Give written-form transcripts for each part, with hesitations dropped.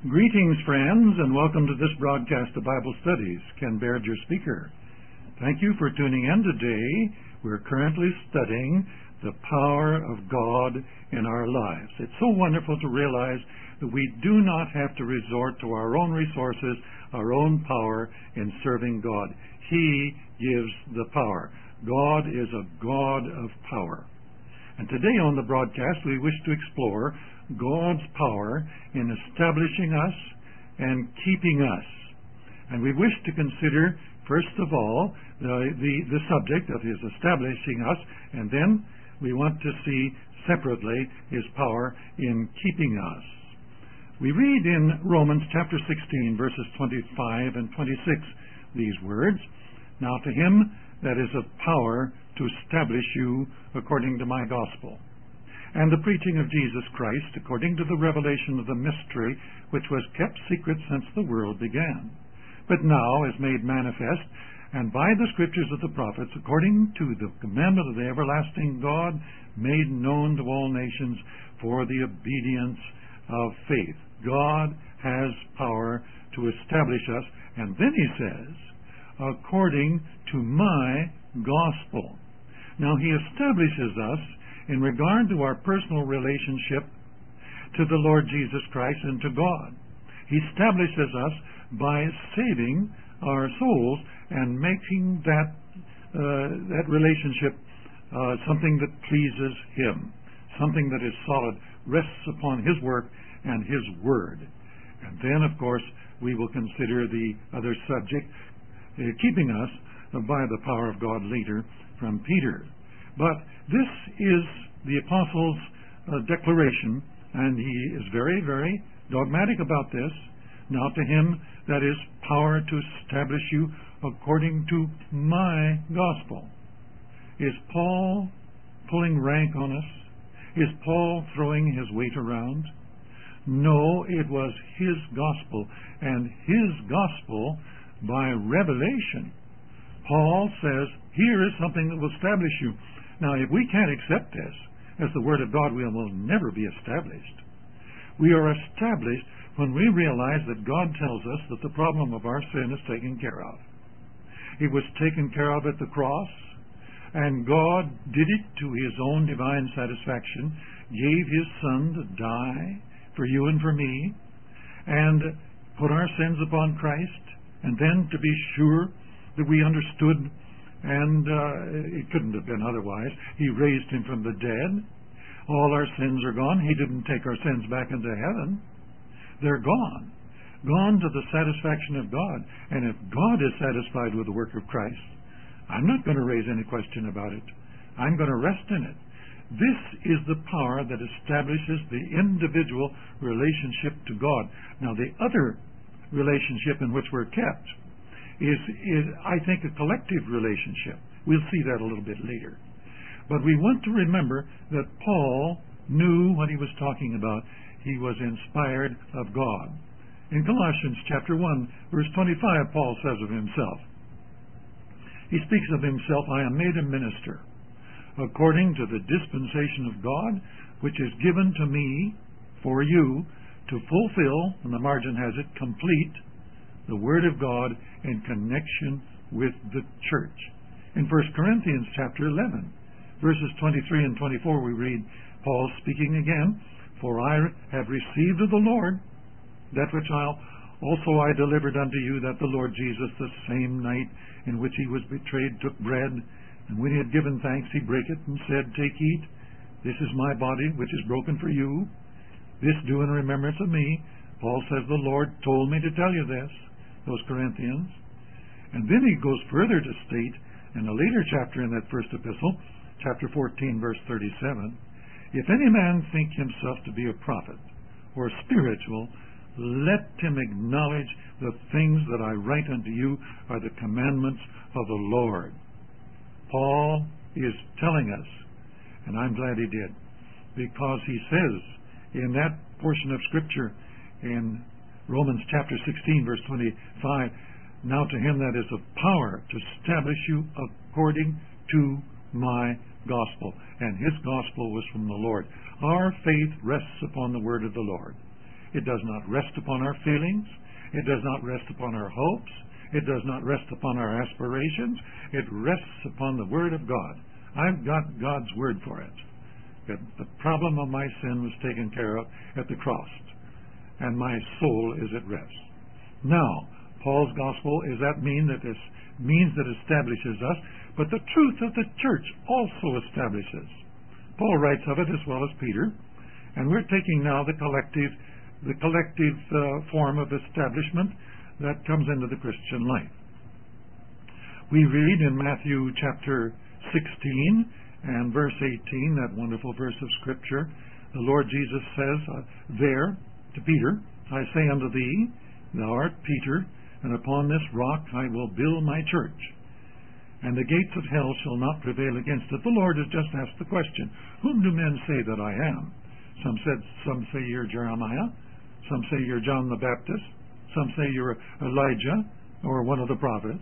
Greetings, friends, and welcome to this broadcast of Bible Studies. Ken Baird, your speaker. Thank you for tuning in today. We're currently studying the power of God in our lives. It's so wonderful to realize that we do not have to resort to our own resources, our own power in serving God. He gives the power. God is a God of power. And today on the broadcast, we wish to explore God's power in establishing us and keeping us. And we wish to consider, first of all, the subject of His establishing us, and then we want to see separately His power in keeping us. We read in Romans chapter 16, verses 25 and 26, these words, "Now to Him that is of power to establish you according to my gospel, and the preaching of Jesus Christ according to the revelation of the mystery which was kept secret since the world began, but now is made manifest, and by the scriptures of the prophets, according to the commandment of the everlasting God, made known to all nations for the obedience of faith." God has power to establish us, and then He says, according to my gospel. Now He establishes us in regard to our personal relationship to the Lord Jesus Christ and to God. He establishes us by saving our souls and making that relationship something that pleases Him, something that is solid, rests upon His work and His Word. And then, of course, we will consider the other subject, keeping us by the power of God later from Peter. But this is the Apostle's declaration, and he is very, very dogmatic about this. Now to Him that is power to establish you according to my gospel. Is Paul pulling rank on us? Is Paul throwing his weight around? No, it was his gospel, and his gospel by revelation. Paul says, here is something that will establish you. Now, if we can't accept this as the Word of God, we will never be established. We are established when we realize that God tells us that the problem of our sin is taken care of. It was taken care of at the cross, and God did it to His own divine satisfaction, gave His Son to die for you and for me, and put our sins upon Christ, and then to be sure that we understood, and it couldn't have been otherwise, He raised Him from the dead. All our sins are gone. He didn't take our sins back into heaven. They're gone. Gone to the satisfaction of God. And if God is satisfied with the work of Christ, I'm not going to raise any question about it. I'm going to rest in it. This is the power that establishes the individual relationship to God. Now, the other relationship in which we're kept is I think, a collective relationship. We'll see that a little bit later. But we want to remember that Paul knew what he was talking about. He was inspired of God. In Colossians chapter 1, verse 25, Paul says of himself, he speaks of himself, "I am made a minister, according to the dispensation of God, which is given to me for you to fulfill," and the margin has it, "complete the Word of God in connection with the church." In 1 Corinthians chapter 11, verses 23 and 24, we read Paul speaking again, "For I have received of the Lord that which also I delivered unto you, that the Lord Jesus, the same night in which He was betrayed, took bread, and when He had given thanks, He brake it, and said, Take, eat, this is my body, which is broken for you. This do in remembrance of me." Paul says, the Lord told me to tell you this, those Corinthians. And then he goes further to state, in a later chapter in that first epistle, chapter 14, verse 37, "If any man think himself to be a prophet or spiritual, let him acknowledge the things that I write unto you are the commandments of the Lord." Paul is telling us, and I'm glad he did, because he says in that portion of Scripture in Romans chapter 16, verse 25, "Now to Him that is of power to establish you according to my gospel." And His gospel was from the Lord. Our faith rests upon the word of the Lord. It does not rest upon our feelings. It does not rest upon our hopes. It does not rest upon our aspirations. It rests upon the Word of God. I've got God's Word for it. That the problem of my sin was taken care of at the cross, and my soul is at rest. Now, Paul's gospel is that means that establishes us, but the truth of the church also establishes. Paul writes of it as well as Peter, and we're taking now the collective form of establishment that comes into the Christian life. We read in Matthew chapter 16 and verse 18, that wonderful verse of Scripture, the Lord Jesus says there to Peter, I say unto thee, thou art Peter, and upon this rock I will build my church, and the gates of hell shall not prevail against it. The Lord has just asked the question, whom do men say that I am? Some say you're Jeremiah, some say you're John the Baptist, some say you're Elijah or one of the prophets.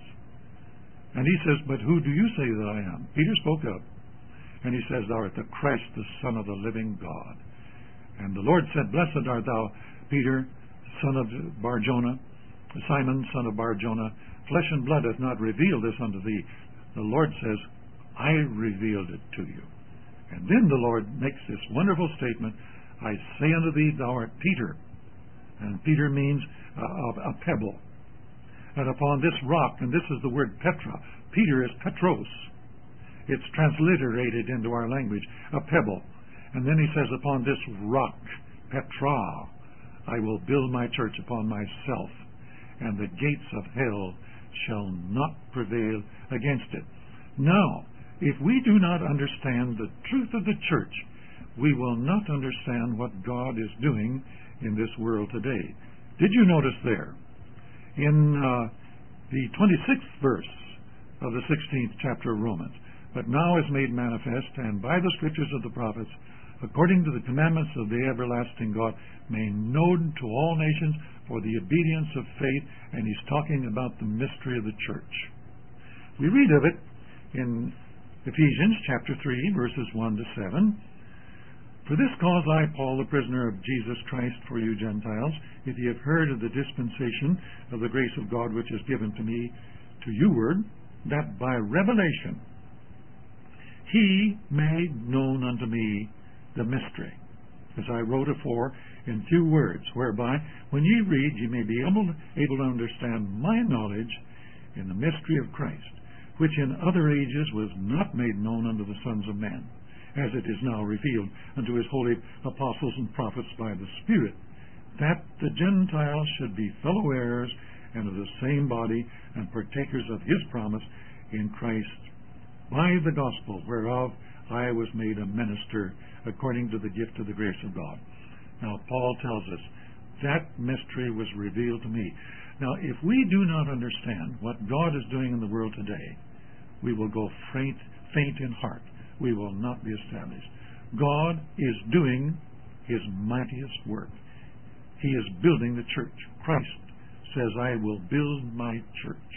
And he says, but who do you say that I am? Peter spoke up, and he says, thou art the Christ, the Son of the living God. And the Lord said, blessed art thou, Peter, son of Barjona, Simon, son of Barjona. Flesh and blood hath not revealed this unto thee. The Lord says, I revealed it to you. And then the Lord makes this wonderful statement, I say unto thee, thou art Peter. And Peter means a pebble. And upon this rock, and this is the word Petra, Peter is Petros. It's transliterated into our language, a pebble. And then he says, upon this rock, Petra, I will build my church upon myself, and the gates of hell shall not prevail against it. Now, if we do not understand the truth of the church, we will not understand what God is doing in this world today. Did you notice there, in the 26th verse of the 16th chapter of Romans, but now is made manifest, and by the scriptures of the prophets, according to the commandments of the everlasting God, made known to all nations for the obedience of faith, and he's talking about the mystery of the church. We read of it in Ephesians chapter 3, verses 1 to 7. For this cause I, Paul, the prisoner of Jesus Christ, for you Gentiles, if ye have heard of the dispensation of the grace of God which is given to me to youward, that by revelation he made known unto me the mystery, as I wrote afore in few words, whereby when ye read ye may be able to understand my knowledge in the mystery of Christ, which in other ages was not made known unto the sons of men, as it is now revealed unto his holy apostles and prophets by the Spirit, that the Gentiles should be fellow heirs and of the same body, and partakers of his promise in Christ, by the gospel whereof I was made a minister according to the gift of the grace of God. Now, Paul tells us that mystery was revealed to me. Now, if we do not understand what God is doing in the world today, we will go faint in heart. We will not be established. God is doing his mightiest work. He is building the church. Christ says, I will build my church.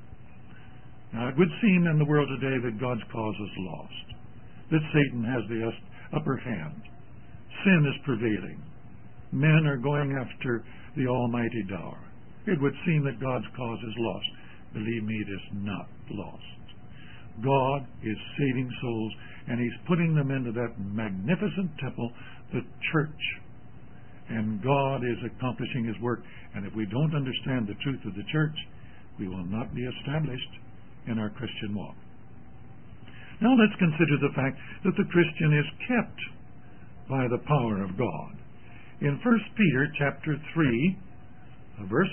Now, it would seem in the world today that God's cause is lost, that Satan has the upper hand. Sin is prevailing. Men are going after the almighty dower. It would seem that God's cause is lost. Believe me, it is not lost. God is saving souls, and he's putting them into that magnificent temple, the church. And God is accomplishing his work. And if we don't understand the truth of the church, we will not be established in our Christian walk. Now let's consider the fact that the Christian is kept by the power of God. In 1 Peter chapter 3, verse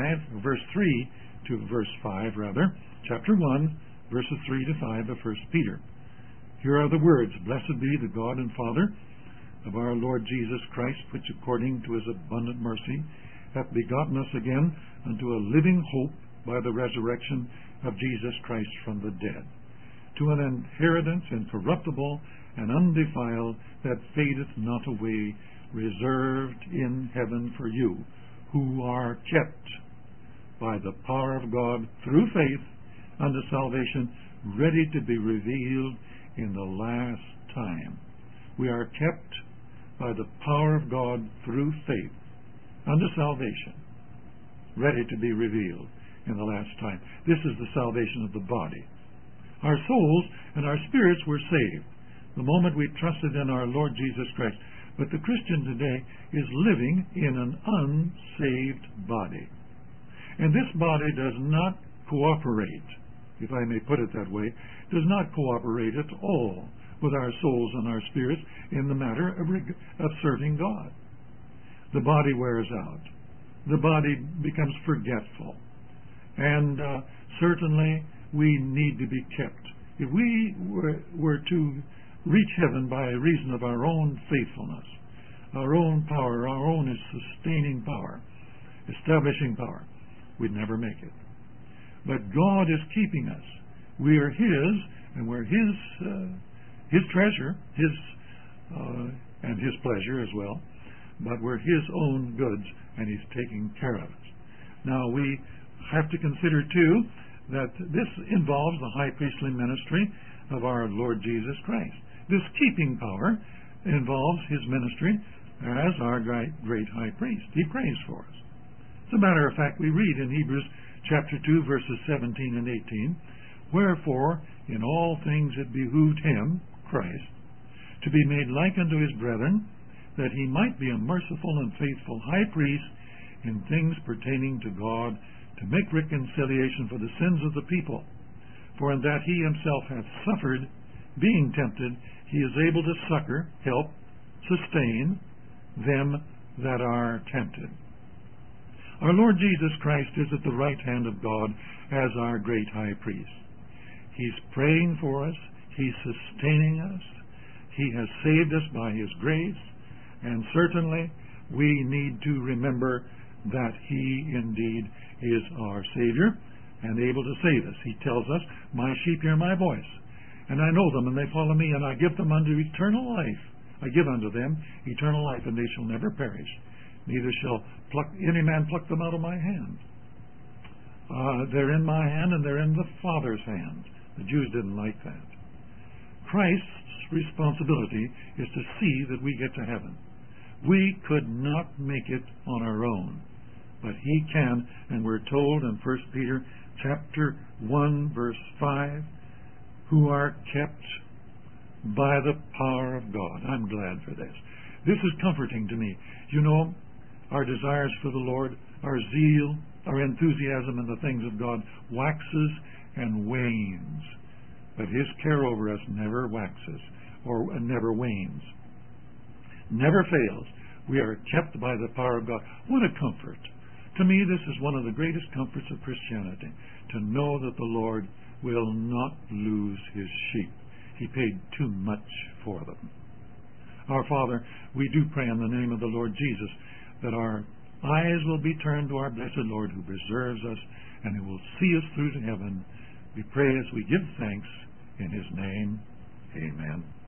3 to verse 5, chapter 1, verses 3 to 5 of 1 Peter. Here are the words, Blessed be the God and Father of our Lord Jesus Christ, which according to his abundant mercy hath begotten us again unto a living hope by the resurrection of Jesus Christ from the dead, to an inheritance incorruptible and undefiled, that fadeth not away, reserved in heaven for you, who are kept by the power of God through faith unto salvation, ready to be revealed in the last time. We are kept by the power of God through faith unto salvation, ready to be revealed in the last time. This is the salvation of the body. Our souls and our spirits were saved the moment we trusted in our Lord Jesus Christ. But the Christian today is living in an unsaved body. And this body does not cooperate, if I may put it that way, does not cooperate at all with our souls and our spirits in the matter of serving God. The body wears out. The body becomes forgetful. And certainly we need to be kept. If we were to reach heaven by reason of our own faithfulness, our own power, our own sustaining power, establishing power, we'd never make it. But God is keeping us. We are His, and we're His treasure, and His pleasure as well. But we're His own goods, and He's taking care of us. Now we have to consider too that this involves the high priestly ministry of our Lord Jesus Christ. This keeping power involves His ministry as our great high priest. He prays for us. As a matter of fact, we read in Hebrews chapter 2, verses 17 and 18, "Wherefore in all things it behooved Him, Christ, to be made like unto His brethren, that He might be a merciful and faithful high priest in things pertaining to God, to make reconciliation for the sins of the people. For in that He Himself hath suffered, being tempted, He is able to succor," help, sustain them that are tempted. Our Lord Jesus Christ is at the right hand of God as our great high priest. He's praying for us. He's sustaining us. He has saved us by His grace. And certainly we need to remember that He indeed is our Savior and able to save us. He tells us, "My sheep hear my voice, and I know them, and they follow me, and I give them unto eternal life. I give unto them eternal life, and they shall never perish. Neither shall any man pluck them out of my hand." They're in my hand, and they're in the Father's hand. The Jews didn't like that. Christ's responsibility is to see that we get to heaven. We could not make it on our own, but He can, and we're told in 1 Peter chapter 1, verse 5, "who are kept by the power of God." I'm glad for this. This is comforting to me. You know, our desires for the Lord, our zeal, our enthusiasm in the things of God waxes and wanes. But His care over us never waxes or never wanes. Never fails. We are kept by the power of God. What a comfort. To me, this is one of the greatest comforts of Christianity, to know that the Lord will not lose His sheep. He paid too much for them. Our Father, we do pray in the name of the Lord Jesus that our eyes will be turned to our blessed Lord who preserves us and who will see us through to heaven. We pray as we give thanks in His name. Amen.